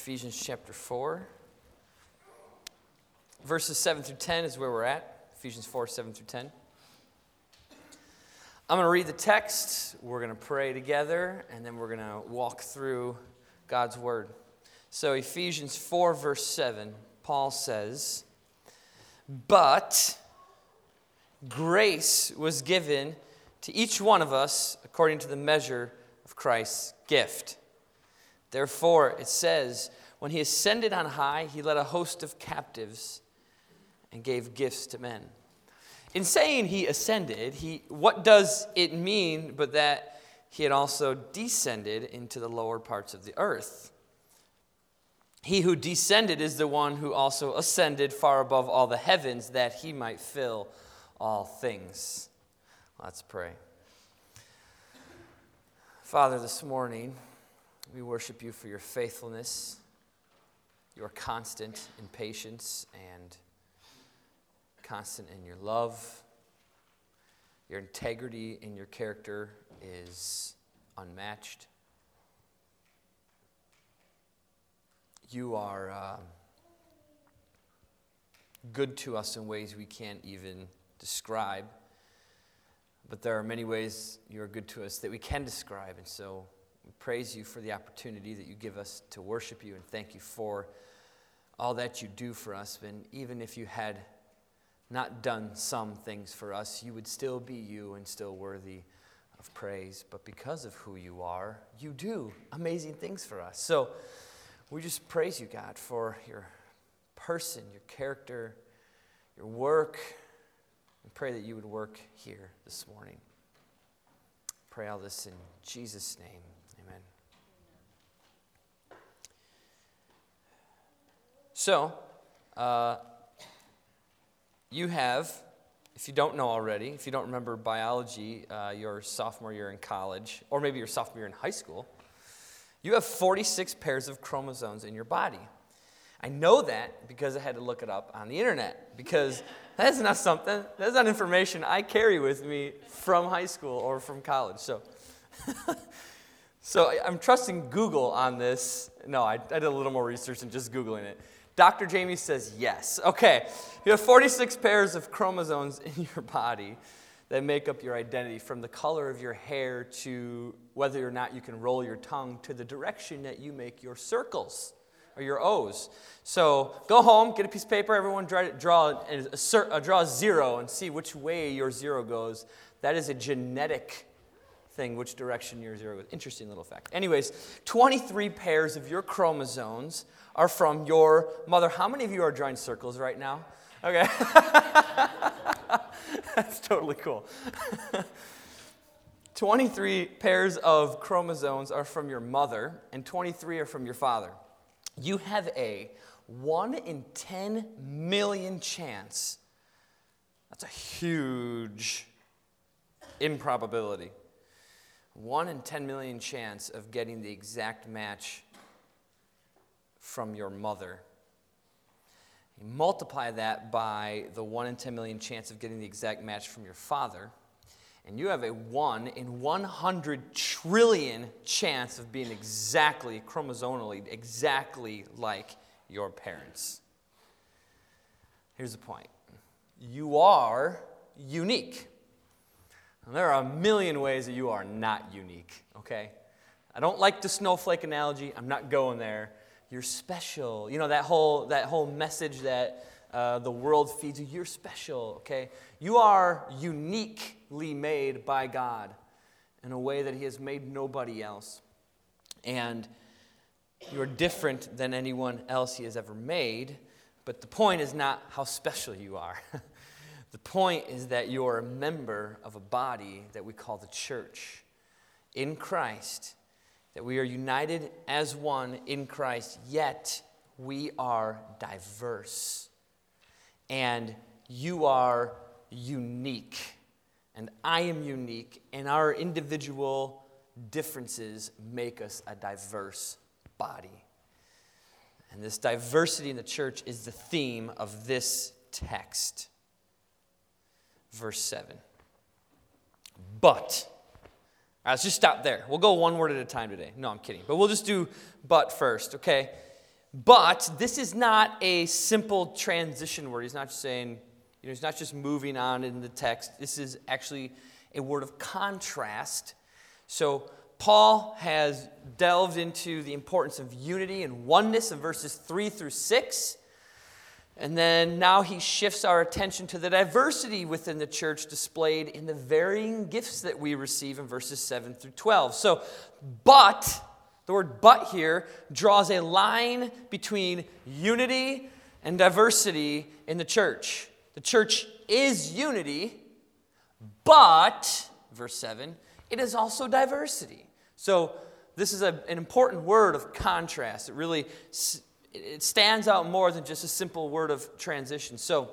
Ephesians chapter 4. Verses 7 through 10 is where we're at. Ephesians 4, 7 through 10. I'm going to read the text, we're going to pray together, and then we're going to walk through God's word. So Ephesians 4, verse 7, Paul says, "But grace was given to each one of us according to the measure of Christ's gift. Therefore, it says, when he ascended on high, he led a host of captives and gave gifts to men." In saying he ascended, what does it mean but that he had also descended into the lower parts of the earth? He who descended is the one who also ascended far above all the heavens that he might fill all things. Let's pray. Father, this morning, we worship you for your faithfulness. You are constant in patience and constant in your love. Your integrity in your character is unmatched. You are good to us in ways we can't even describe. But there are many ways you are good to us that we can describe. And so we praise you for the opportunity that you give us to worship you, and thank you for all that you do for us. And even if you had not done some things for us, you would still be you and still worthy of praise. But because of who you are, you do amazing things for us. So we just praise you, God, for your person, your character, your work. We pray that you would work here this morning. Pray all this in Jesus' name. Amen. So, you have, if you don't know already, if you don't remember biology, your sophomore year in college, or maybe your sophomore year in high school, you have 46 pairs of chromosomes in your body. I know that because I had to look it up on the internet, because that's not information I carry with me from high school or from college. So I'm trusting Google on this. No, I did a little more research than just Googling it. Dr. Jamie says yes. Okay, you have 46 pairs of chromosomes in your body that make up your identity, from the color of your hair to whether or not you can roll your tongue to the direction that you make your circles or your O's. So go home, get a piece of paper, everyone draw a zero and see which way your zero goes. That is a genetic thing, which direction your zero goes. Interesting little fact. Anyways, 23 pairs of your chromosomes are from your mother. How many of you are drawing circles right now? Okay. That's totally cool. 23 pairs of chromosomes are from your mother, and 23 are from your father. You have a 1 in 10 million chance. That's a huge improbability. 1 in 10 million chance of getting the exact match from your mother. You multiply that by the 1 in 10 million chance of getting the exact match from your father, and you have a 1 in 100 trillion chance of being chromosomally exactly like your parents. Here's the point. You are unique. Now, there are a million ways that you are not unique, okay? I don't like the snowflake analogy. I'm not going there. You're special. You know, that whole message that the world feeds you. You're special, okay? You are uniquely made by God in a way that he has made nobody else. And you're different than anyone else he has ever made. But the point is not how special you are. The point is that you're a member of a body that we call the church in Christ, that we are united as one in Christ, yet we are diverse. And you are unique, and I am unique, and our individual differences make us a diverse body. And this diversity in the church is the theme of this text. Verse 7. But. All right, let's just stop there. We'll go one word at a time today. No, I'm kidding. But we'll just do but first, okay? But this is not a simple transition word. He's not just saying, he's not just moving on in the text. This is actually a word of contrast. So Paul has delved into the importance of unity and oneness in verses 3 through 6. And then now he shifts our attention to the diversity within the church displayed in the varying gifts that we receive in verses 7 through 12. So, but, the word but here draws a line between unity and diversity in the church. The church is unity, but, verse 7, it is also diversity. So this is an important word of contrast. It stands out more than just a simple word of transition. So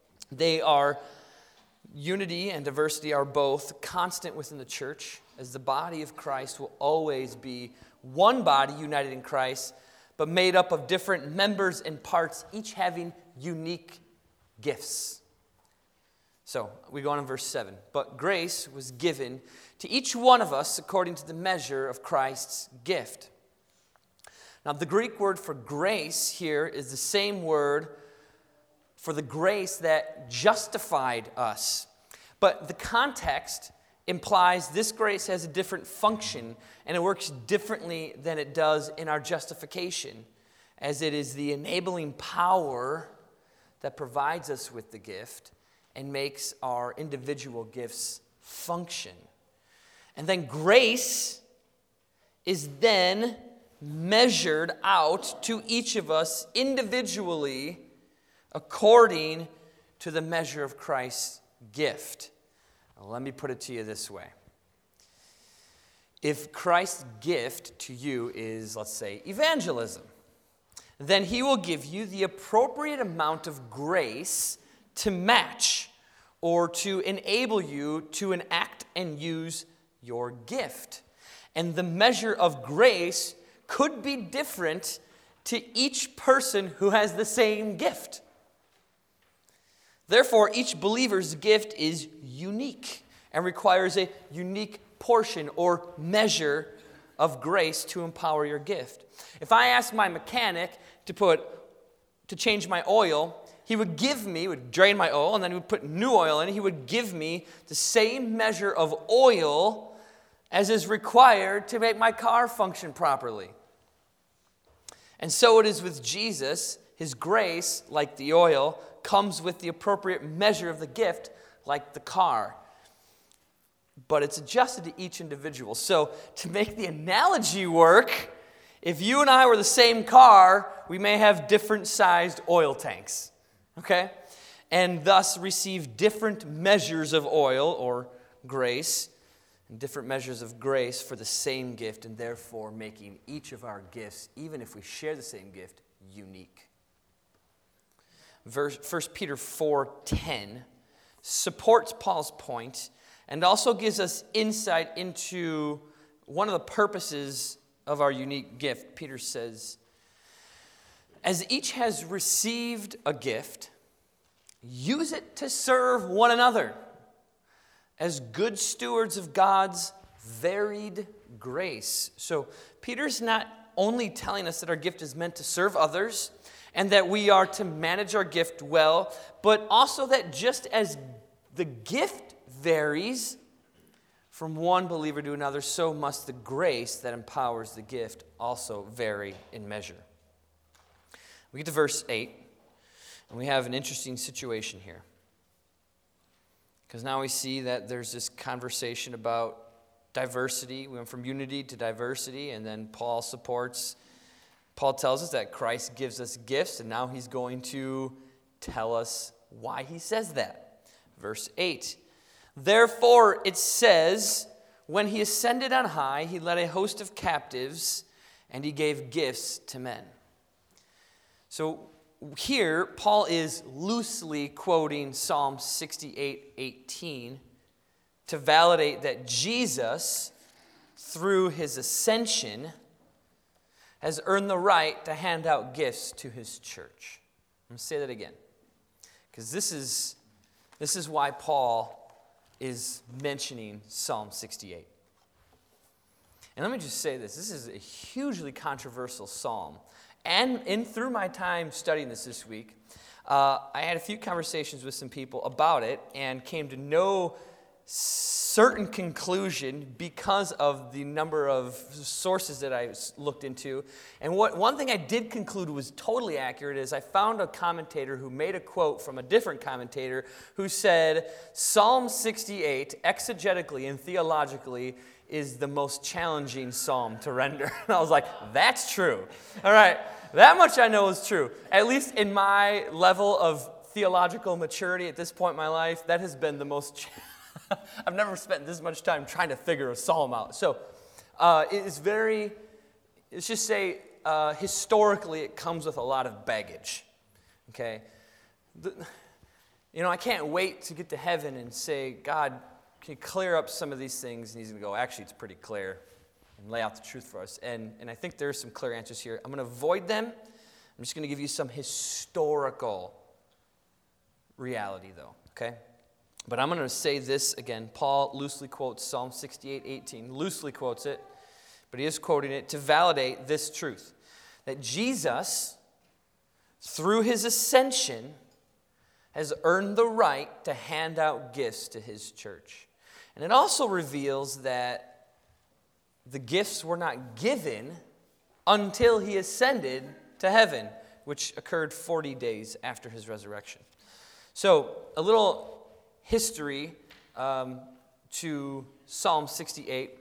unity and diversity are both constant within the church, as the body of Christ will always be one body united in Christ, but made up of different members and parts, each having unique gifts. So we go on in verse 7. But grace was given to each one of us according to the measure of Christ's gift. Now, the Greek word for grace here is the same word for the grace that justified us. But the context implies this grace has a different function, and it works differently than it does in our justification, as it is the enabling power that provides us with the gift and makes our individual gifts function. And then grace is then measured out to each of us individually according to the measure of Christ's gift. Now, let me put it to you this way. If Christ's gift to you is, let's say, evangelism, then he will give you the appropriate amount of grace to match or to enable you to enact and use your gift. And the measure of grace could be different to each person who has the same gift. Therefore, each believer's gift is unique and requires a unique portion or measure of grace to empower your gift. If I asked my mechanic to change my oil, he would drain my oil, and then he would put new oil in. He would give me the same measure of oil as is required to make my car function properly. And so it is with Jesus. His grace, like the oil, comes with the appropriate measure of the gift, like the car. But it's adjusted to each individual. So to make the analogy work, if you and I were the same car, we may have different sized oil tanks, okay? And thus receive different measures of oil or grace, and different measures of grace for the same gift, and therefore making each of our gifts, even if we share the same gift, unique. 1 Peter 4:10 supports Paul's point and also gives us insight into one of the purposes of our unique gift. Peter says, as each has received a gift, use it to serve one another as good stewards of God's varied grace. So Peter's not only telling us that our gift is meant to serve others and that we are to manage our gift well, but also that just as the gift varies from one believer to another, so must the grace that empowers the gift also vary in measure. We get to verse 8, and we have an interesting situation here. Because now we see that there's this conversation about diversity. We went from unity to diversity, and then Paul tells us that Christ gives us gifts, and now he's going to tell us why he says that. Verse 8. Therefore, it says, when he ascended on high, he led a host of captives, and he gave gifts to men. So here, Paul is loosely quoting Psalm 68:18 to validate that Jesus, through his ascension, has earned the right to hand out gifts to his church. I'm going to say that again, because this is why Paul is mentioning Psalm 68. And let me just say this. This is a hugely controversial psalm. And through my time studying this week, I had a few conversations with some people about it and came to no certain conclusion because of the number of sources that I looked into. And one thing I did conclude was totally accurate is I found a commentator who made a quote from a different commentator who said, Psalm 68, exegetically and theologically, is the most challenging psalm to render. And I was like, that's true. All right, that much I know is true. At least in my level of theological maturity at this point in my life, that has been the most I've never spent this much time trying to figure a psalm out. So let's just say, historically, it comes with a lot of baggage. Okay? I can't wait to get to heaven and say, God, can you clear up some of these things? And he's going to go, actually, it's pretty clear, and lay out the truth for us. And I think there's some clear answers here. I'm going to avoid them. I'm just going to give you some historical reality, though. Okay? But I'm going to say this again. Paul loosely quotes Psalm 68:18. Loosely quotes it, but he is quoting it to validate this truth. That Jesus, through his ascension, has earned the right to hand out gifts to his church. And it also reveals that the gifts were not given until he ascended to heaven, which occurred 40 days after his resurrection. So, a little history to Psalm 68.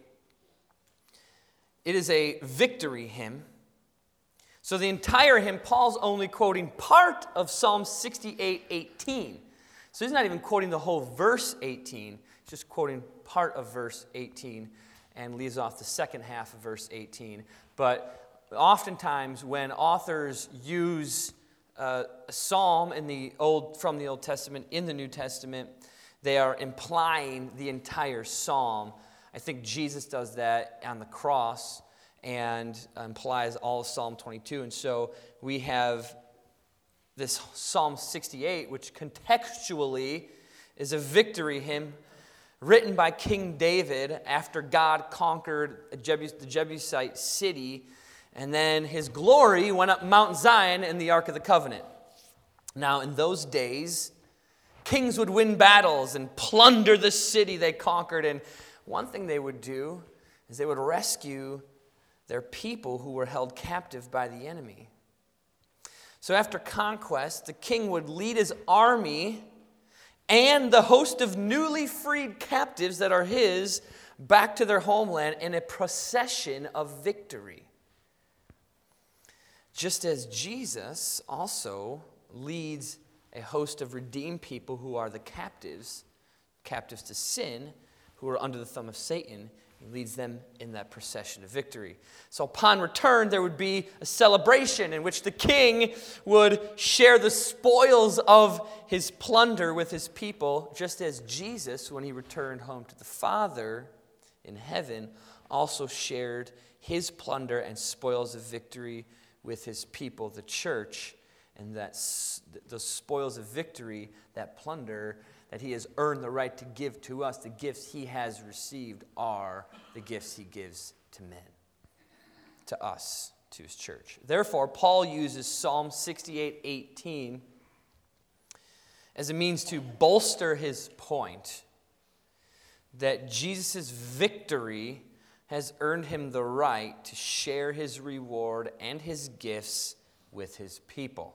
It is a victory hymn. So the entire hymn, Paul's only quoting part of Psalm 68:18. So he's not even quoting the whole verse 18, he's just quoting part of verse 18 and leaves off the second half of verse 18. But oftentimes when authors use a psalm from the Old Testament in the New Testament, they are implying the entire psalm. I think Jesus does that on the cross and implies all of Psalm 22. And so we have this Psalm 68, which contextually is a victory hymn written by King David after God conquered the Jebusite city, and then his glory went up Mount Zion in the Ark of the Covenant. Now, in those days, kings would win battles and plunder the city they conquered. And one thing they would do is they would rescue their people who were held captive by the enemy. So after conquest, the king would lead his army and the host of newly freed captives that are his back to their homeland in a procession of victory. Just as Jesus also leads a host of redeemed people who are the captives to sin, who are under the thumb of Satan. He leads them in that procession of victory. So upon return, there would be a celebration in which the king would share the spoils of his plunder with his people, just as Jesus, when he returned home to the Father in heaven, also shared his plunder and spoils of victory with his people, the church. And that's the spoils of victory, that plunder that he has earned the right to give to us, the gifts he has received are the gifts he gives to men, to us, to his church. Therefore, Paul uses Psalm 68:18 as a means to bolster his point that Jesus' victory has earned him the right to share his reward and his gifts with his people.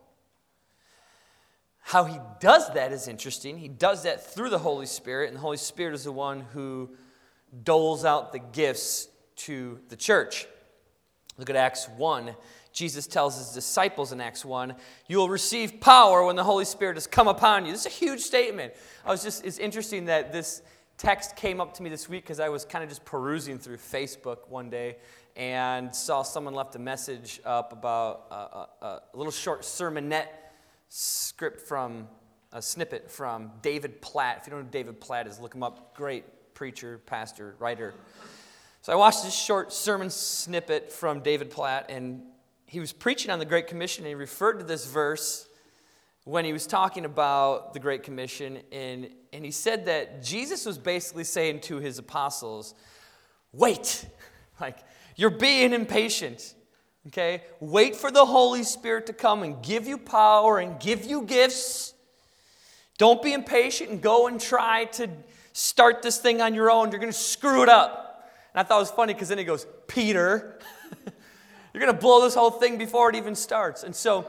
How he does that is interesting. He does that through the Holy Spirit, and the Holy Spirit is the one who doles out the gifts to the church. Look at Acts 1. Jesus tells his disciples in Acts 1, you will receive power when the Holy Spirit has come upon you. This is a huge statement. It's interesting that this text came up to me this week because I was kind of just perusing through Facebook one day and saw someone left a message up about a little short sermonette snippet from David Platt. If you don't know who David Platt is, look him up. Great preacher, pastor, writer. So I watched this short sermon snippet from David Platt, and he was preaching on the Great Commission, and he referred to this verse when he was talking about the Great Commission, and he said that Jesus was basically saying to his apostles, wait, like, you're being impatient. Okay? Wait for the Holy Spirit to come and give you power and give you gifts. Don't be impatient and go and try to start this thing on your own. You're going to screw it up. And I thought it was funny because then he goes, Peter, you're going to blow this whole thing before it even starts. And so,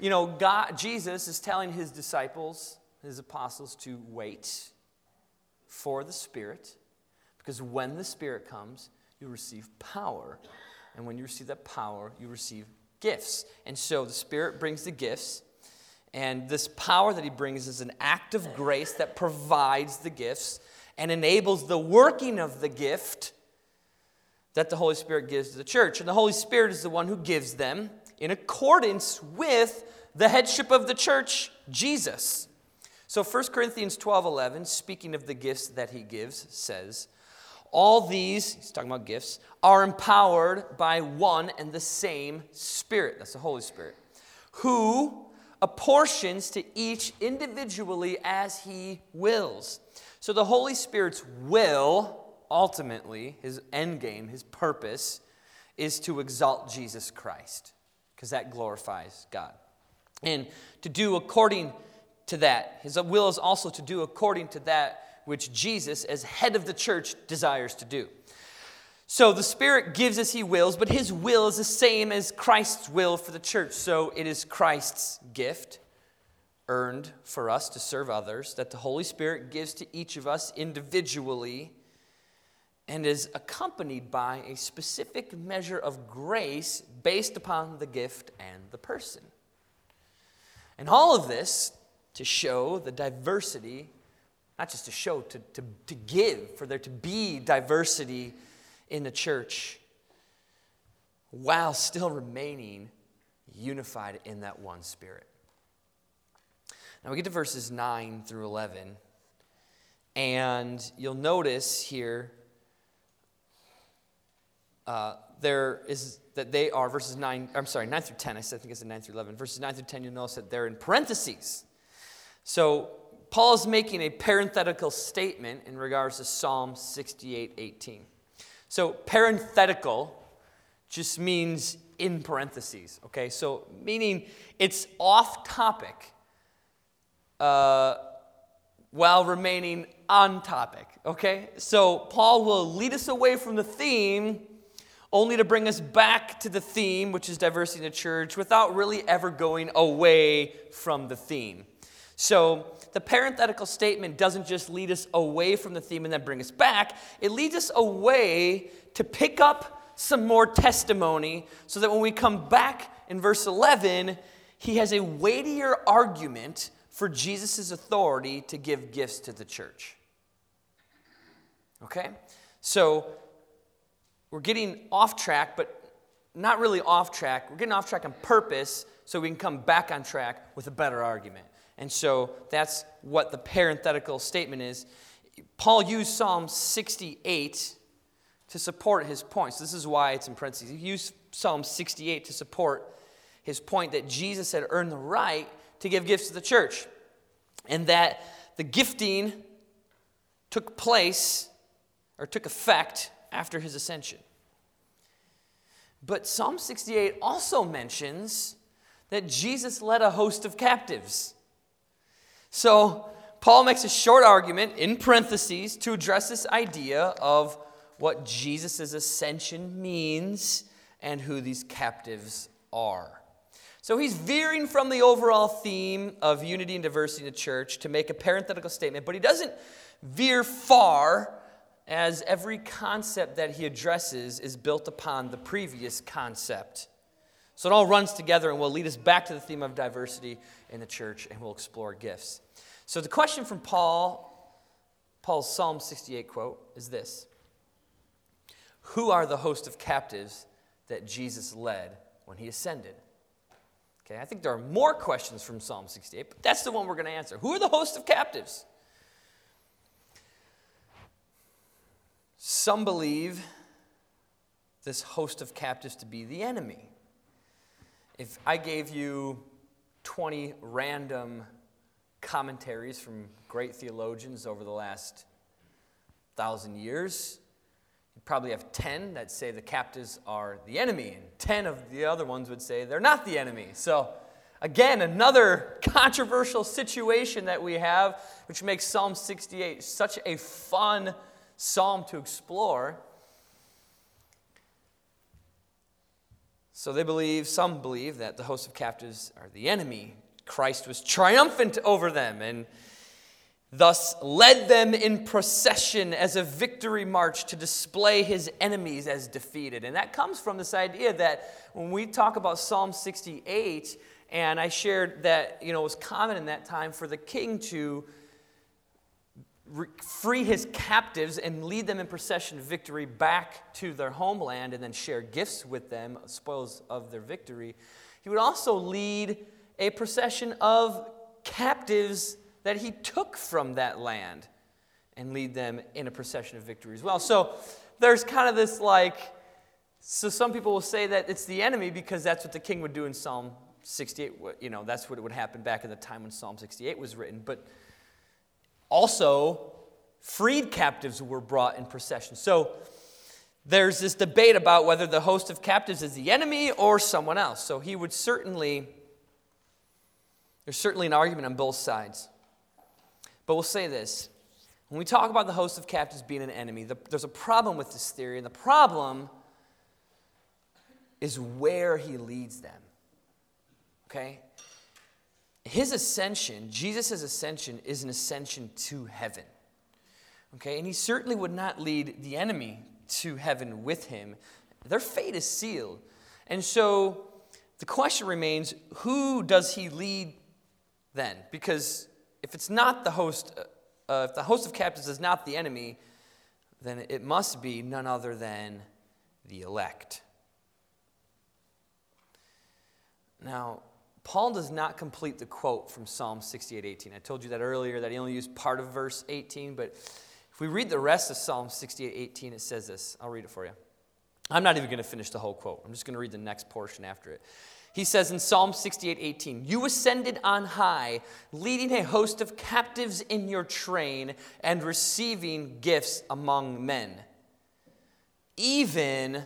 Jesus is telling his disciples, his apostles, to wait for the Spirit. Because when the Spirit comes, you receive power. And when you receive that power, you receive gifts. And so the Spirit brings the gifts. And this power that he brings is an act of grace that provides the gifts and enables the working of the gift that the Holy Spirit gives to the church. And the Holy Spirit is the one who gives them in accordance with the headship of the church, Jesus. So 1 Corinthians 12:11, speaking of the gifts that he gives, says, all these, he's talking about gifts, are empowered by one and the same Spirit. That's the Holy Spirit. Who apportions to each individually as he wills. So the Holy Spirit's will, ultimately, his end game, his purpose, is to exalt Jesus Christ. Because that glorifies God. And to do according to that. His will is also to do according to that which Jesus, as head of the church, desires to do. So the Spirit gives as he wills, but his will is the same as Christ's will for the church. So it is Christ's gift, earned for us to serve others, that the Holy Spirit gives to each of us individually, and is accompanied by a specific measure of grace based upon the gift and the person. And all of this to show the diversity, not just to show, to give, for there to be diversity in the church, while still remaining unified in that one Spirit. Now we get to verses 9 through 11, and you'll notice here there is that they are verses 9 through 10. I think it's 9 through 11. Verses 9 through 10, you'll notice that they're in parentheses. So Paul is making a parenthetical statement in regards to Psalm 68:18. So parenthetical just means in parentheses, okay? So meaning it's off topic while remaining on topic, okay? So Paul will lead us away from the theme only to bring us back to the theme, which is diversity in the church, without really ever going away from the theme. So the parenthetical statement doesn't just lead us away from the theme and then bring us back. It leads us away to pick up some more testimony so that when we come back in verse 11, he has a weightier argument for Jesus' authority to give gifts to the church. Okay? So we're getting off track, but not really off track. We're getting off track on purpose so we can come back on track with a better argument. And so that's what the parenthetical statement is. Paul used Psalm 68 to support his point. So this is why it's in parentheses. He used Psalm 68 to support his point that Jesus had earned the right to give gifts to the church. And that the gifting took place, or took effect, after his ascension. But Psalm 68 also mentions that Jesus led a host of captives. So Paul makes a short argument in parentheses to address this idea of what Jesus' ascension means and who these captives are. So he's veering from the overall theme of unity and diversity in the church to make a parenthetical statement, but he doesn't veer far, as every concept that he addresses is built upon the previous concept. So it all runs together and will lead us back to the theme of diversity in the church, and we'll explore gifts. So the question from Paul's Psalm 68 quote is this: who are the host of captives that Jesus led when he ascended? Okay, I think there are more questions from Psalm 68, but that's the one we're going to answer. Who are the host of captives? Some believe this host of captives to be the enemy. If I gave you 20 random commentaries from great theologians over the last 1,000 years, You probably have 10 that say the captives are the enemy, and 10 of the other ones would say they're not the enemy. So, again, another controversial situation that we have, which makes Psalm 68 such a fun psalm to explore. So some believe that the host of captives are the enemy. Christ was triumphant over them and thus led them in procession as a victory march to display his enemies as defeated. And that comes from this idea that when we talk about Psalm 68, and I shared that, it was common in that time for the king to free his captives and lead them in procession of victory back to their homeland and then share gifts with them, spoils of their victory. He would also lead a procession of captives that he took from that land and lead them in a procession of victory as well. So there's kind of this so some people will say that it's the enemy because that's what the king would do in Psalm 68. That's what would happen back in the time when Psalm 68 was written. But also, freed captives were brought in procession. So there's this debate about whether the host of captives is the enemy or someone else. So there's certainly an argument on both sides. But we'll say this. When we talk about the host of captives being an enemy, there's a problem with this theory, and the problem is where he leads them. Okay? His ascension, Jesus' ascension, is an ascension to heaven. Okay? And he certainly would not lead the enemy to heaven with him. Their fate is sealed. And so the question remains, who does he lead then? Because if it's not the host, if the host of captives is not the enemy, then it must be none other than the elect. Now, Paul does not complete the quote from Psalm 68:18. I told you that earlier, that he only used part of verse 18, but if we read the rest of Psalm 68:18, it says this. I'll read it for you. I'm not even going to finish the whole quote. I'm just going to read the next portion after it. He says in Psalm 68:18, "You ascended on high, leading a host of captives in your train and receiving gifts among men, even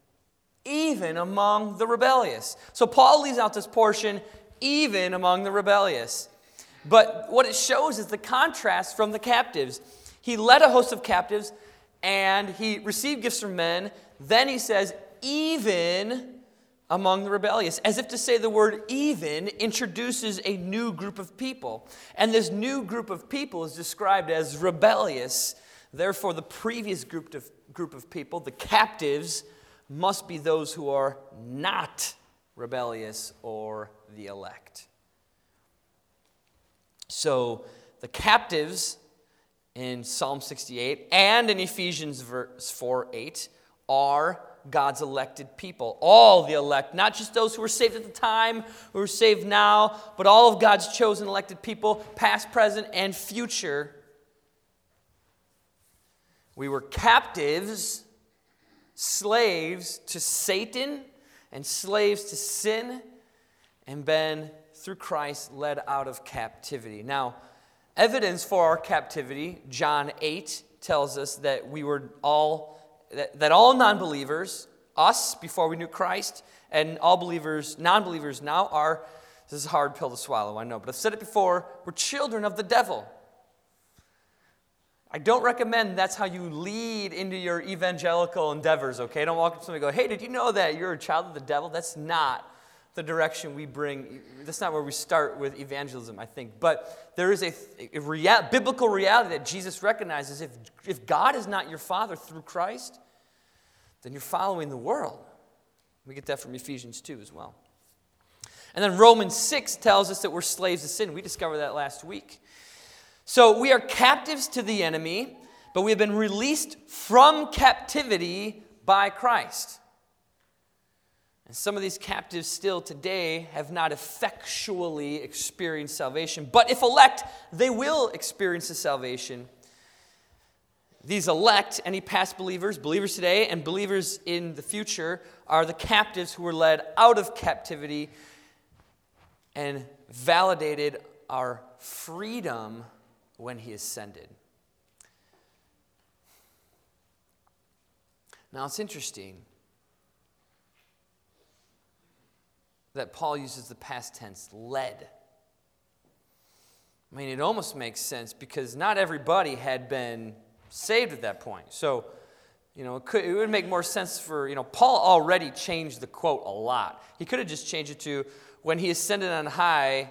among the rebellious." So Paul leaves out this portion, even among the rebellious. But what it shows is the contrast from the captives. He led a host of captives and he received gifts from men. Then he says, even among the rebellious, as if to say the word even introduces a new group of people. And this new group of people is described as rebellious. Therefore, the previous group of people, the captives, must be those who are not rebellious or the elect. So the captives in Psalm 68 and in Ephesians 4:8 are God's elected people. All the elect, not just those who were saved at the time, who are saved now, but all of God's chosen elected people, past, present, and future. We were captives, slaves to Satan and slaves to sin, and been, through Christ, led out of captivity. Now, evidence for our captivity, John 8 tells us that we were all non-believers, us before we knew Christ, and all believers, non-believers now are, this is a hard pill to swallow, I know, but I've said it before, we're children of the devil. I don't recommend that's how you lead into your evangelical endeavors, okay? Don't walk up to somebody and go, hey, did you know that you're a child of the devil? That's not the direction we bring. That's not where we start with evangelism, I think. But there is a biblical reality that Jesus recognizes. If God is not your Father through Christ, then you're following the world. We get that from Ephesians 2 as well. And then Romans 6 tells us that we're slaves to sin. We discovered that last week. So we are captives to the enemy, but we have been released from captivity by Christ. And some of these captives still today have not effectually experienced salvation. But if elect, they will experience the salvation. These elect, any past believers, believers today, and believers in the future, are the captives who were led out of captivity and validated our freedom when he ascended. Now, it's interesting that Paul uses the past tense, led. I mean, it almost makes sense because not everybody had been saved at that point. So, it would make more sense for, Paul already changed the quote a lot. He could have just changed it to, when he ascended on high,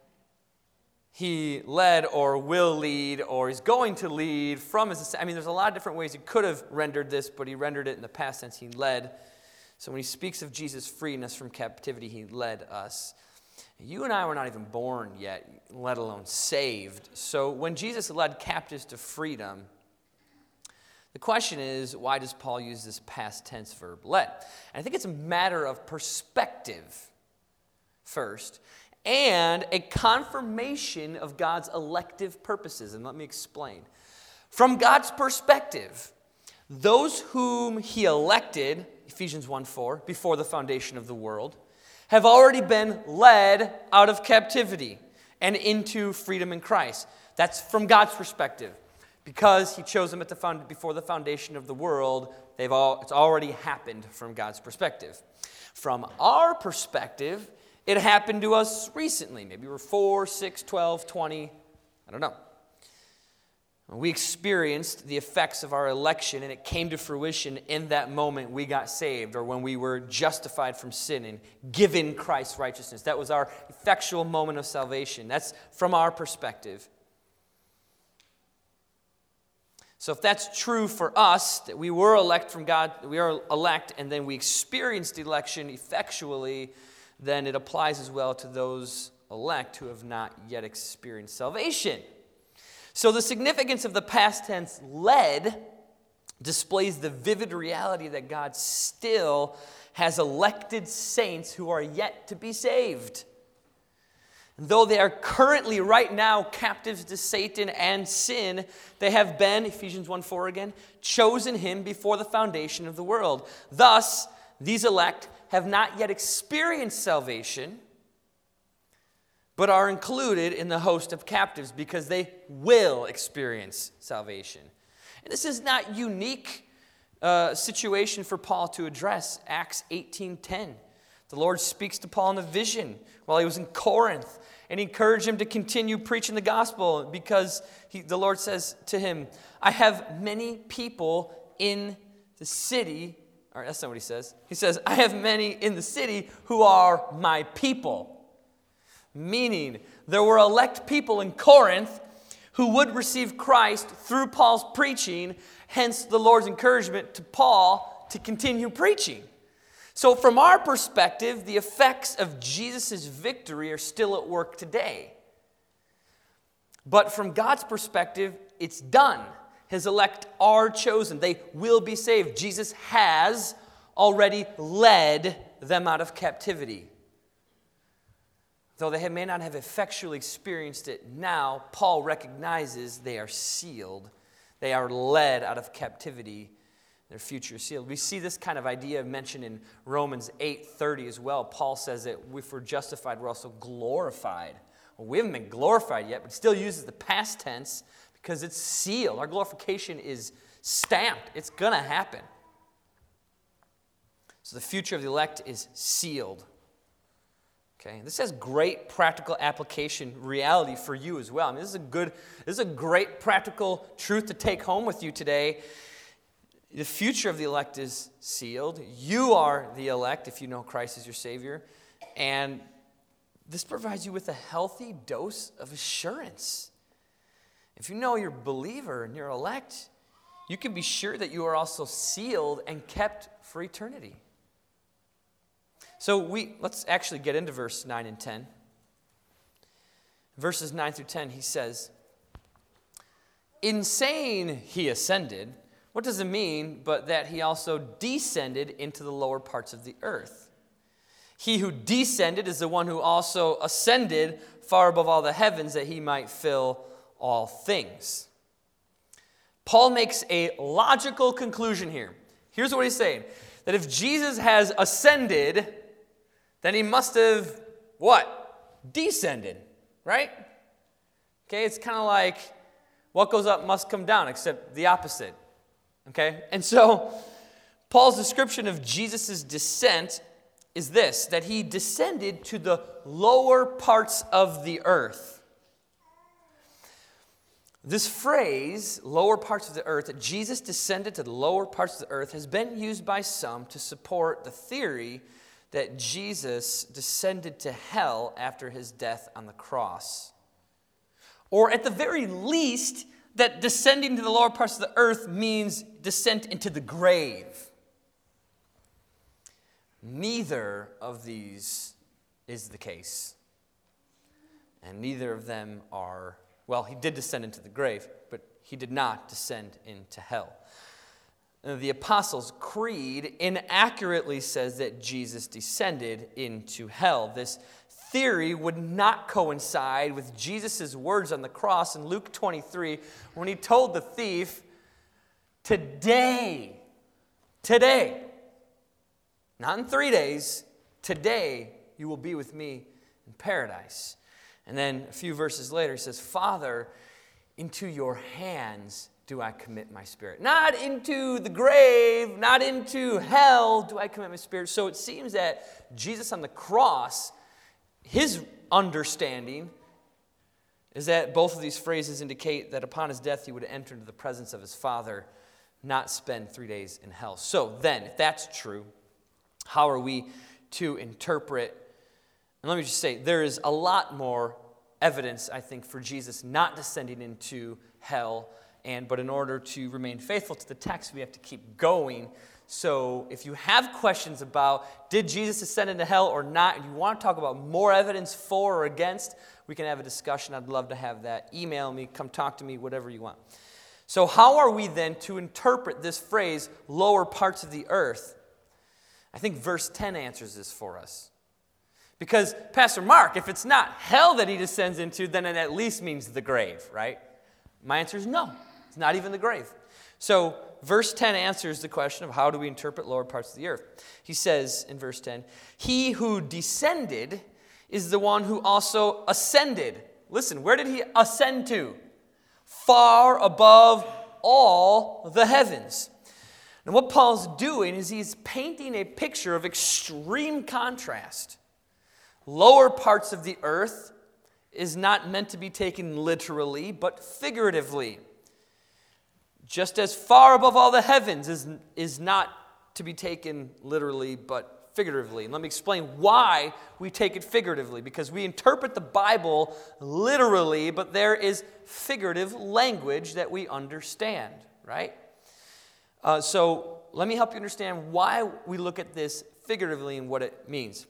he led or will lead or is going to lead from his ascension. I mean, there's a lot of different ways he could have rendered this, but he rendered it in the past tense, he led. So when he speaks of Jesus freeing us from captivity, he led us. You and I were not even born yet, let alone saved. So when Jesus led captives to freedom, the question is, why does Paul use this past tense verb, led? And I think it's a matter of perspective first, and a confirmation of God's elective purposes. And let me explain. From God's perspective, those whom he elected, Ephesians 1:4, before the foundation of the world, have already been led out of captivity and into freedom in Christ. That's from God's perspective. Because he chose them before the foundation of the world, it's already happened from God's perspective. From our perspective, it happened to us recently. Maybe we're 4, 6, 12, 20, I don't know. We experienced the effects of our election, and it came to fruition in that moment we got saved, or when we were justified from sin and given Christ's righteousness. That was our effectual moment of salvation. That's from our perspective. So if that's true for us, that we were elect from God, we are elect, and then we experienced election effectually, then it applies as well to those elect who have not yet experienced salvation. So the significance of the past tense led displays the vivid reality that God still has elected saints who are yet to be saved. Though they are currently right now captives to Satan and sin, they have been, Ephesians 1:4 again, chosen him before the foundation of the world. Thus, these elect have not yet experienced salvation, but are included in the host of captives because they will experience salvation. And this is not unique situation for Paul to address. Acts 18:10. The Lord speaks to Paul in a vision while he was in Corinth, and he encouraged him to continue preaching the gospel because the Lord says to him, I have many people in the city. All right, that's not what he says. He says, I have many in the city who are my people. Meaning, there were elect people in Corinth who would receive Christ through Paul's preaching, hence the Lord's encouragement to Paul to continue preaching. So from our perspective, the effects of Jesus' victory are still at work today. But from God's perspective, it's done. His elect are chosen. They will be saved. Jesus has already led them out of captivity. Though they may not have effectually experienced it now, Paul recognizes they are sealed. They are led out of captivity. Their future is sealed. We see this kind of idea mentioned in Romans 8:30 as well. Paul says that if we're justified, we're also glorified. Well, we haven't been glorified yet, but still uses the past tense because it's sealed. Our glorification is stamped. It's going to happen. So the future of the elect is sealed. Okay, this has great practical application reality for you as well. I mean, this is a great practical truth to take home with you today. The future of the elect is sealed. You are the elect if you know Christ as your Savior. And this provides you with a healthy dose of assurance. If you know you're a believer and you're elect, you can be sure that you are also sealed and kept for eternity. So let's actually get into verse 9 and 10. Verses 9 through 10, he says, in saying he ascended, what does it mean but that he also descended into the lower parts of the earth? He who descended is the one who also ascended far above all the heavens that he might fill all things. Paul makes a logical conclusion here. Here's what he's saying. That if Jesus has ascended, then he must have, what? Descended, right? Okay, it's kind of like what goes up must come down, except the opposite. Okay? And so Paul's description of Jesus' descent is this, that he descended to the lower parts of the earth. This phrase, lower parts of the earth, that Jesus descended to the lower parts of the earth, has been used by some to support the theory that Jesus descended to hell after his death on the cross. Or at the very least, that descending to the lower parts of the earth means descent into the grave. Neither of these is the case. And neither of them are, well, he did descend into the grave, but he did not descend into hell. The Apostles' Creed inaccurately says that Jesus descended into hell. This theory would not coincide with Jesus' words on the cross in Luke 23 when he told the thief, today, not in 3 days, today you will be with me in paradise. And then a few verses later he says, Father, into your hands do I commit my spirit. Not into the grave, not into hell do I commit my spirit. So it seems that Jesus on the cross, his understanding is that both of these phrases indicate that upon his death he would enter into the presence of his Father, not spend 3 days in hell. So then, if that's true, how are we to interpret? And let me just say, there is a lot more evidence, I think, for Jesus not descending into hell. But in order to remain faithful to the text, we have to keep going. So if you have questions about did Jesus ascend into hell or not, and you want to talk about more evidence for or against, we can have a discussion. I'd love to have that. Email me, come talk to me, whatever you want. So how are we then to interpret this phrase, lower parts of the earth? I think verse 10 answers this for us. Because, Pastor Mark, if it's not hell that he descends into, then it at least means the grave, right? My answer is no. It's not even the grave. So, verse 10 answers the question of how do we interpret lower parts of the earth. He says in verse 10, he who descended is the one who also ascended. Listen, where did he ascend to? Far above all the heavens. And what Paul's doing is he's painting a picture of extreme contrast. Lower parts of the earth is not meant to be taken literally, but figuratively. Just as far above all the heavens is not to be taken literally, but figuratively. And let me explain why we take it figuratively. Because we interpret the Bible literally, but there is figurative language that we understand, right? So let me help you understand why we look at this figuratively and what it means.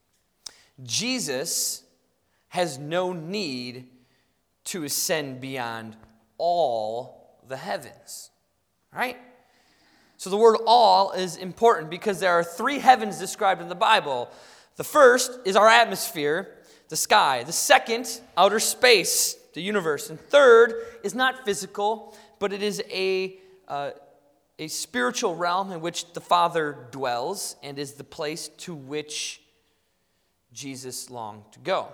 Jesus has no need to ascend beyond all the heavens, right? So the word all is important because there are 3 heavens described in the Bible. The first is our atmosphere, the sky. The second, outer space, the universe. And third is not physical, but it is a spiritual realm in which the Father dwells and is the place to which Jesus longed to go.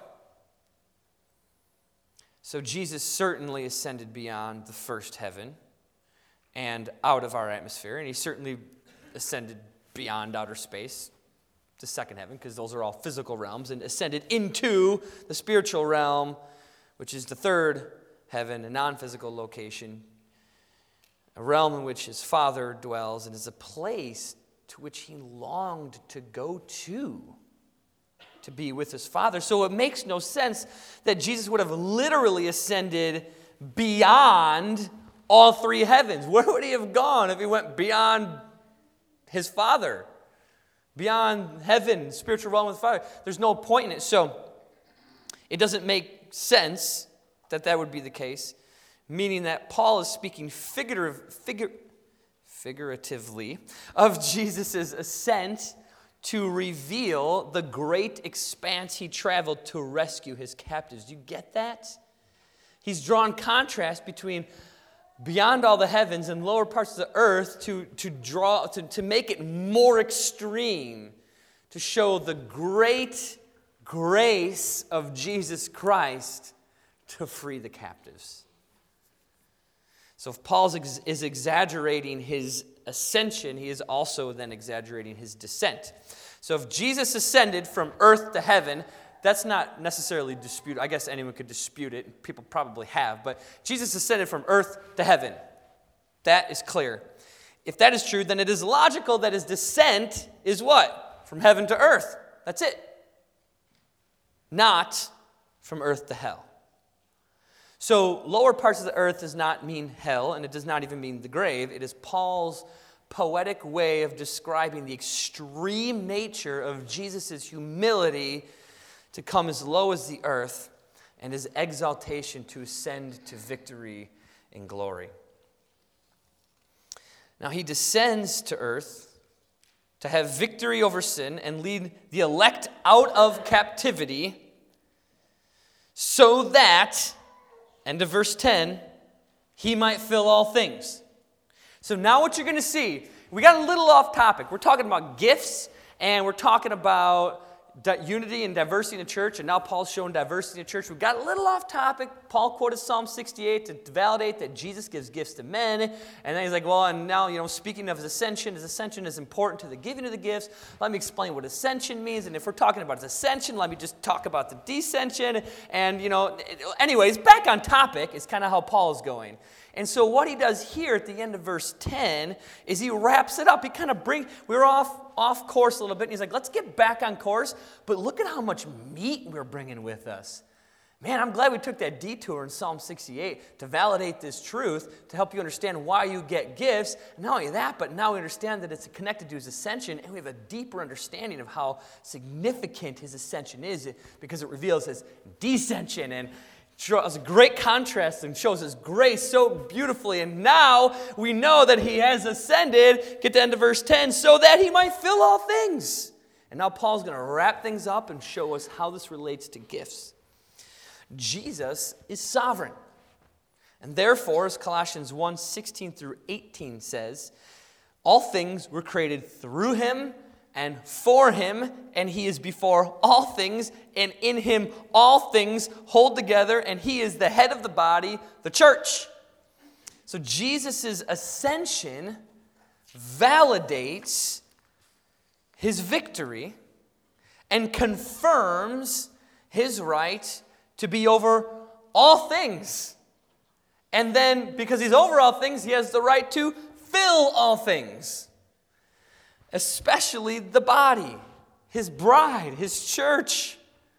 So Jesus certainly ascended beyond the first heaven and out of our atmosphere, and he certainly ascended beyond outer space, the second heaven, because those are all physical realms, and ascended into the spiritual realm, which is the third heaven, a non-physical location, a realm in which his Father dwells, and is a place to which he longed to go to be with his Father. So it makes no sense that Jesus would have literally ascended beyond all 3 heavens. Where would he have gone if he went beyond his Father? Beyond heaven, spiritual realm with the Father. There's no point in it. So it doesn't make sense that would be the case, meaning that Paul is speaking figuratively of Jesus' ascent to reveal the great expanse he traveled to rescue his captives. Do you get that? He's drawn contrast between beyond all the heavens and lower parts of the earth to make it more extreme, to show the great grace of Jesus Christ to free the captives. So if Paul is exaggerating his ascension, he is also then exaggerating his descent. So if Jesus ascended from earth to heaven, that's not necessarily disputed. I guess anyone could dispute it. People probably have. But Jesus ascended from earth to heaven. That is clear. If that is true, then it is logical that his descent is what? From heaven to earth. That's it. Not from earth to hell. So lower parts of the earth does not mean hell, and it does not even mean the grave. It is Paul's poetic way of describing the extreme nature of Jesus' humility to come as low as the earth, and his exaltation to ascend to victory and glory. Now he descends to earth to have victory over sin and lead the elect out of captivity so that, end of verse 10, he might fill all things. So now what you're going to see, we got a little off topic. We're talking about gifts, and we're talking about unity and diversity in the church, and now Paul's showing diversity in the church. We got a little off topic. Paul quoted Psalm 68 to validate that Jesus gives gifts to men, and then he's like, well, and now, speaking of his ascension is important to the giving of the gifts. Let me explain what ascension means, and if we're talking about his ascension, let me just talk about the descension, and, anyways, back on topic is kind of how Paul is going. And so what he does here at the end of verse 10 is he wraps it up. He kind of we're off course a little bit, and he's like, let's get back on course, but look at how much meat we're bringing with us. Man, I'm glad we took that detour in Psalm 68 to validate this truth, to help you understand why you get gifts. And not only that, but now we understand that it's connected to his ascension, and we have a deeper understanding of how significant his ascension is, because it reveals his descension, and shows a great contrast and shows his grace so beautifully. And now we know that he has ascended, get to the end of verse 10, so that he might fill all things. And now Paul's going to wrap things up and show us how this relates to gifts. Jesus is sovereign. And therefore, as Colossians 1:16 through 18 says, all things were created through him and for him, and he is before all things, and in him all things hold together, and he is the head of the body, the church. So Jesus' ascension validates his victory and confirms his right to be over all things. And then, because he's over all things, he has the right to fill all things. Especially the body, his bride, his church.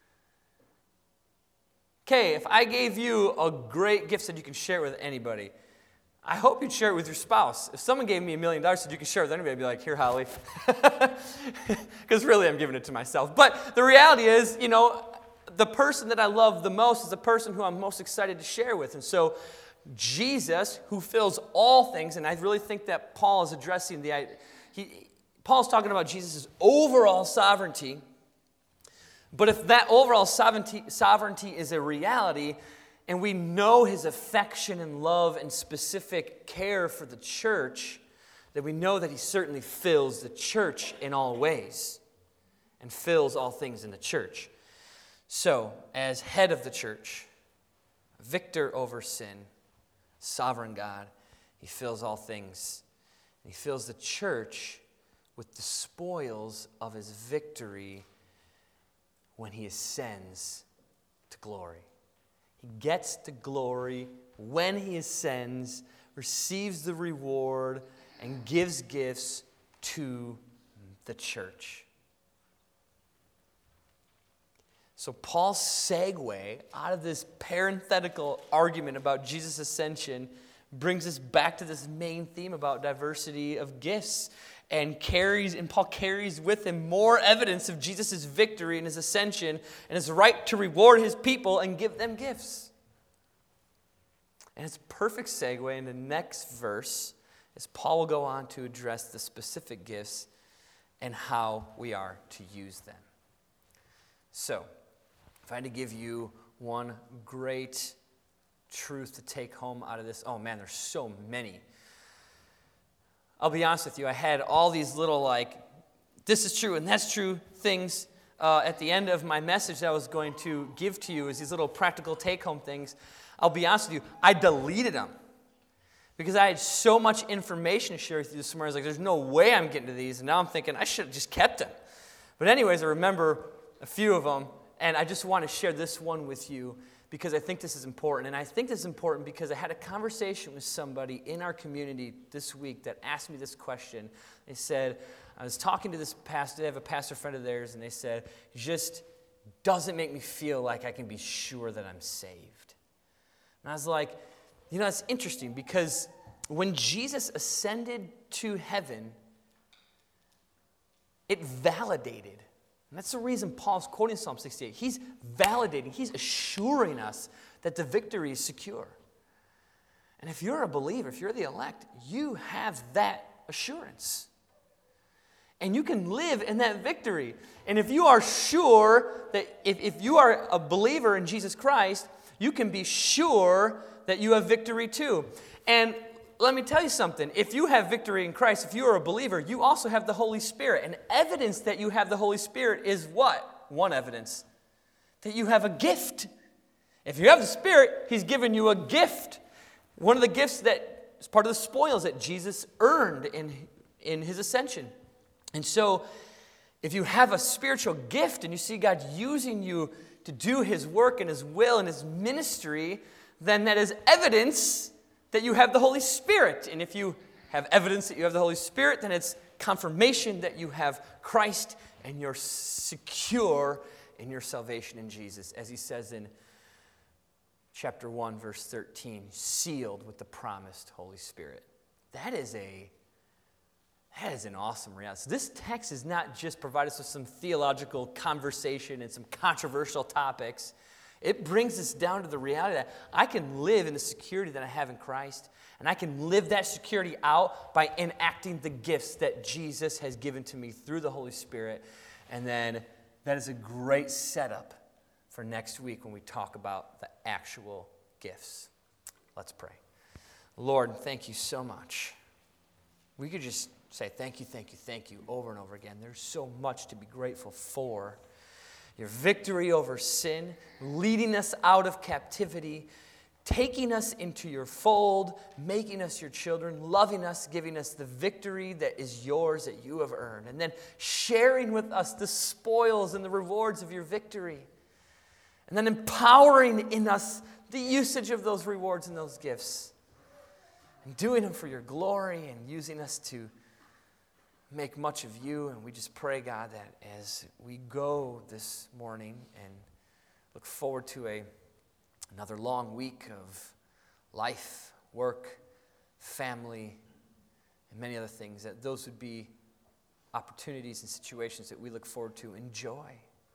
Okay, if I gave you a great gift that you can share with anybody, I hope you'd share it with your spouse. If someone gave me $1 million that you can share with anybody, I'd be like, here, Holly. Because really, I'm giving it to myself. But the reality is, the person that I love the most is the person who I'm most excited to share with. And so Jesus, who fills all things, and I really think that Paul is addressing Paul's talking about Jesus' overall sovereignty, but if that overall sovereignty is a reality, and we know his affection and love and specific care for the church, then we know that he certainly fills the church in all ways and fills all things in the church. So, as head of the church, victor over sin, sovereign God, he fills all things. He fills the church with the spoils of his victory when he ascends to glory. He gets to glory when he ascends, receives the reward, and gives gifts to the church. So Paul's segue out of this parenthetical argument about Jesus' ascension brings us back to this main theme about diversity of gifts. And Paul carries with him more evidence of Jesus' victory and his ascension and his right to reward his people and give them gifts. And it's a perfect segue into the next verse as Paul will go on to address the specific gifts and how we are to use them. So, if I had to give you one great truth to take home out of this, oh man, there's so many. I'll be honest with you, I had all these little this is true and that's true things at the end of my message that I was going to give to you as these little practical take-home things. I'll be honest with you, I deleted them Because I had so much information to share with you this morning. I was like, there's no way I'm getting to these. And now I'm thinking, I should have just kept them. But anyways, I remember a few of them. And I just want to share this one with you because I think this is important. And I think this is important because I had a conversation with somebody in our community this week that asked me this question. They said, I was talking to this pastor, they have a pastor friend of theirs, and they said, it just doesn't make me feel like I can be sure that I'm saved. And I was like, it's interesting because when Jesus ascended to heaven, it validated. And that's the reason Paul's quoting Psalm 68. He's validating, he's assuring us that the victory is secure. And if you're a believer, if you're the elect, you have that assurance. And you can live in that victory. And if you are sure that if you are a believer in Jesus Christ, you can be sure that you have victory too. And let me tell you something. If you have victory in Christ, if you are a believer, you also have the Holy Spirit. And evidence that you have the Holy Spirit is what? One evidence. That you have a gift. If you have the Spirit, He's given you a gift. One of the gifts that is part of the spoils that Jesus earned in His ascension. And so, if you have a spiritual gift and you see God using you to do His work and His will and His ministry, then that is evidence that you have the Holy Spirit. And if you have evidence that you have the Holy Spirit, then it's confirmation that you have Christ and you're secure in your salvation in Jesus. As he says in chapter 1, verse 13, sealed with the promised Holy Spirit. That is an awesome reality. So this text is not just provide us with some theological conversation and some controversial topics. It brings us down to the reality that I can live in the security that I have in Christ, and I can live that security out by enacting the gifts that Jesus has given to me through the Holy Spirit. And then that is a great setup for next week when we talk about the actual gifts. Let's pray. Lord, thank you so much. We could just say thank you over and over again. There's so much to be grateful for. Your victory over sin, leading us out of captivity, taking us into your fold, making us your children, loving us, giving us the victory that is yours, that you have earned, and then sharing with us the spoils and the rewards of your victory, and then empowering in us the usage of those rewards and those gifts, and doing them for your glory and using us to make much of you. And we just pray, God, that as we go this morning and look forward to another long week of life, work, family, and many other things, that those would be opportunities and situations that we look forward to enjoy.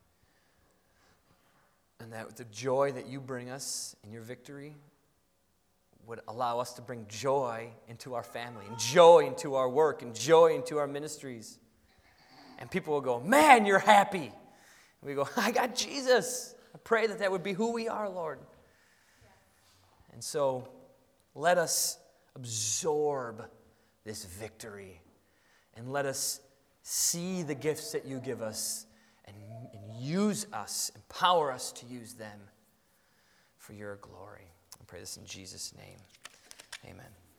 And that the joy that you bring us in your victory would allow us to bring joy into our family, and joy into our work, and joy into our ministries. And people will go, man, you're happy. And we go, I got Jesus. I pray that that would be who we are, Lord. And so let us absorb this victory, and let us see the gifts that you give us, and use us, empower us to use them for your glory. I pray this in Jesus' name. Amen.